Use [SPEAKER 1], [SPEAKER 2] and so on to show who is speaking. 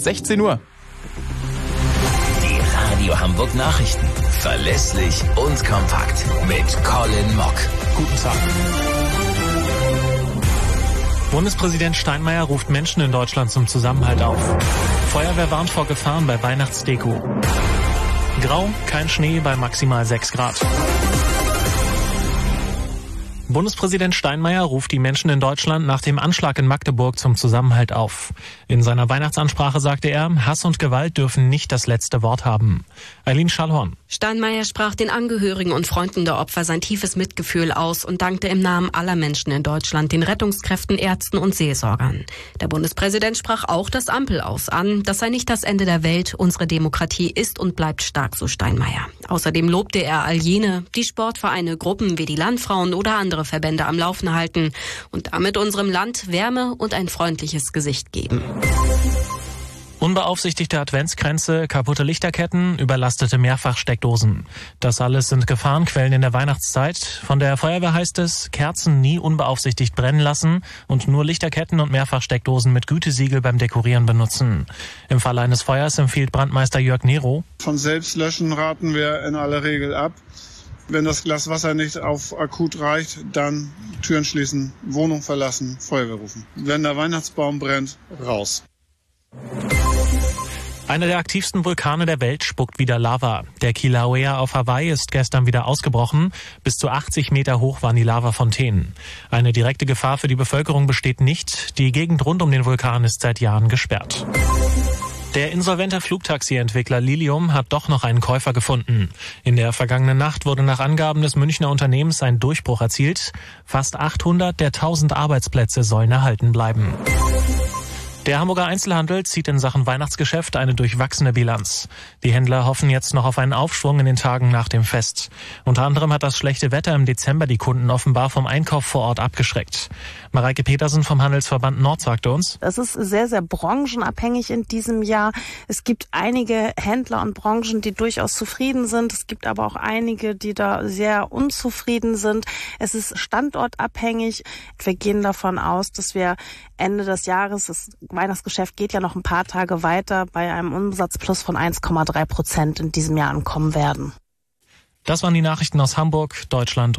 [SPEAKER 1] 16 Uhr.
[SPEAKER 2] Die Radio Hamburg Nachrichten. Verlässlich und kompakt. Mit Colin Mock.
[SPEAKER 3] Guten Tag. Bundespräsident Steinmeier ruft Menschen in Deutschland zum Zusammenhalt auf. Feuerwehr warnt vor Gefahren bei Weihnachtsdeko. Grau, kein Schnee bei maximal 6 Grad. Bundespräsident Steinmeier ruft die Menschen in Deutschland nach dem Anschlag in Magdeburg zum Zusammenhalt auf. In seiner Weihnachtsansprache sagte er, Hass und Gewalt dürfen nicht das letzte Wort haben. Eileen Schallhorn.
[SPEAKER 4] Steinmeier sprach den Angehörigen und Freunden der Opfer sein tiefes Mitgefühl aus und dankte im Namen aller Menschen in Deutschland den Rettungskräften, Ärzten und Seelsorgern. Der Bundespräsident sprach auch das Ampel aus an. Das sei nicht das Ende der Welt. Unsere Demokratie ist und bleibt stark, so Steinmeier. Außerdem lobte er all jene, die Sportvereine, Gruppen wie die Landfrauen oder andere Verbände am Laufen halten und damit unserem Land Wärme und ein freundliches Gesicht geben.
[SPEAKER 3] Unbeaufsichtigte Adventskränze, kaputte Lichterketten, überlastete Mehrfachsteckdosen. Das alles sind Gefahrenquellen in der Weihnachtszeit. Von der Feuerwehr heißt es, Kerzen nie unbeaufsichtigt brennen lassen und nur Lichterketten und Mehrfachsteckdosen mit Gütesiegel beim Dekorieren benutzen. Im Fall eines Feuers empfiehlt Brandmeister Jörg Nero:
[SPEAKER 5] Von Selbstlöschen raten wir in aller Regel ab. Wenn das Glas Wasser nicht auf akut reicht, dann Türen schließen, Wohnung verlassen, Feuerwehr rufen. Wenn der Weihnachtsbaum brennt, raus.
[SPEAKER 3] Einer der aktivsten Vulkane der Welt spuckt wieder Lava. Der Kilauea auf Hawaii ist gestern wieder ausgebrochen. Bis zu 80 Meter hoch waren die Lavafontänen. Eine direkte Gefahr für die Bevölkerung besteht nicht. Die Gegend rund um den Vulkan ist seit Jahren gesperrt. Der insolvente Flugtaxi-Entwickler Lilium hat doch noch einen Käufer gefunden. In der vergangenen Nacht wurde nach Angaben des Münchner Unternehmens ein Durchbruch erzielt. Fast 800 der 1000 Arbeitsplätze sollen erhalten bleiben. Der Hamburger Einzelhandel zieht in Sachen Weihnachtsgeschäft eine durchwachsene Bilanz. Die Händler hoffen jetzt noch auf einen Aufschwung in den Tagen nach dem Fest. Unter anderem hat das schlechte Wetter im Dezember die Kunden offenbar vom Einkauf vor Ort abgeschreckt. Mareike Petersen vom Handelsverband Nord sagte uns:
[SPEAKER 6] Es ist sehr, sehr branchenabhängig in diesem Jahr. Es gibt einige Händler und Branchen, die durchaus zufrieden sind. Es gibt aber auch einige, die da sehr unzufrieden sind. Es ist standortabhängig. Wir gehen davon aus, dass wir Ende des Jahres, das Weihnachtsgeschäft geht ja noch ein paar Tage weiter, bei einem Umsatzplus von 1,3% in diesem Jahr ankommen werden.
[SPEAKER 3] Das waren die Nachrichten aus Hamburg, Deutschland